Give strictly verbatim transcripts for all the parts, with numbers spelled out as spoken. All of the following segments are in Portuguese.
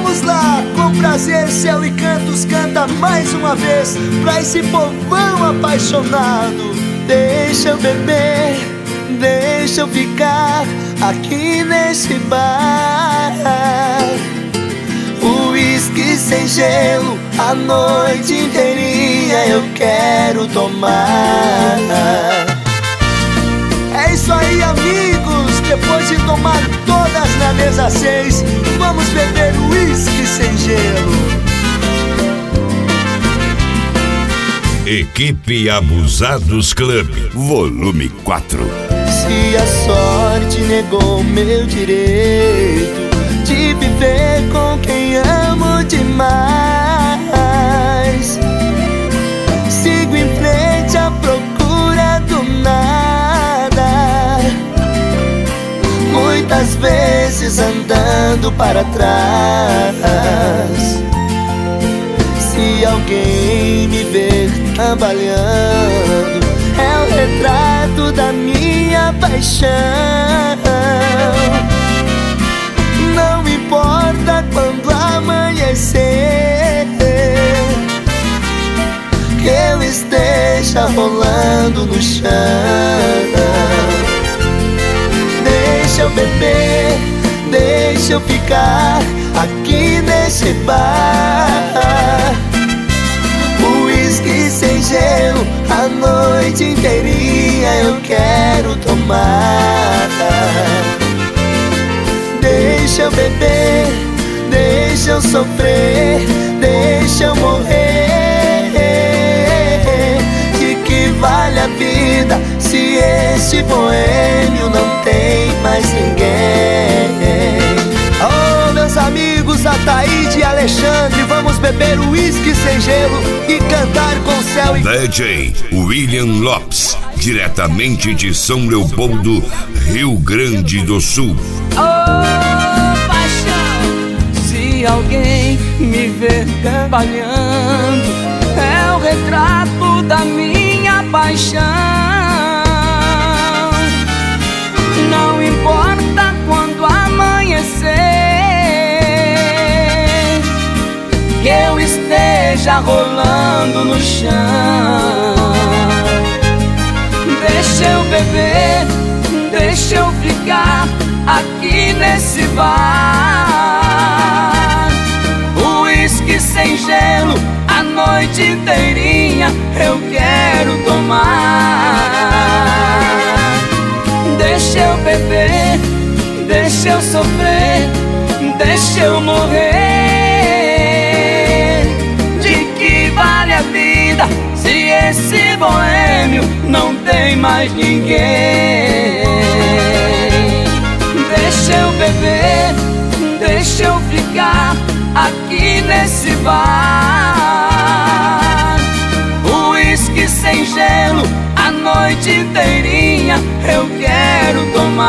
Vamos lá, com prazer, Céu e Cantos canta mais uma vez pra esse povão apaixonado. Deixa eu beber, deixa eu ficar aqui nesse bar. Uísque sem gelo, a noite inteirinha eu quero tomar. É isso aí, amigos, depois de tomar todas na mesa seis, vamos beber uísque sem gelo. Equipe Abusados Club, volume quatro. Se a sorte negou meu direito de viver com quem amo demais, sigo em frente à procura do nada, muitas vezes andando para trás. Se alguém me ver trabalhando, é o retrato da minha paixão. Não importa quando amanhecer, que eu esteja rolando no chão. Deixa eu beber, deixa eu ficar aqui nesse bar. Uísque sem gelo, a noite inteirinha eu quero tomar. Deixa eu beber, deixa eu sofrer, deixa eu morrer. De que vale a vida se este boêmio não tem mais ninguém? Oh, meus amigos, Ataíde e Alexandre, vamos beber uísque sem gelo e cantar com Céu e... D J William Lopes, diretamente de São Leopoldo, Rio Grande do Sul. Oh, paixão, se alguém me ver trabalhando, é o retrato da minha paixão. Não importa quando amanhecer, que eu esteja rolando no chão. Deixa eu beber, deixa eu ficar aqui nesse bar. Uísque sem gelo, a noite inteirinha eu quero tomar. Deixa eu beber, deixa eu sofrer, deixa eu morrer. De que vale a vida se esse boêmio não tem mais ninguém? Deixa eu beber, deixa eu ficar aqui nesse bar. Uísque sem gelo, a noite inteirinha eu quero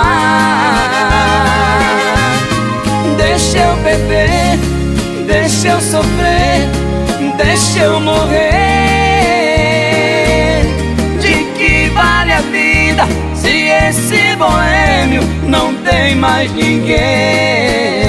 tomar. Deixa eu beber, deixa eu sofrer, deixa eu morrer. De que vale a vida se esse boêmio não tem mais ninguém?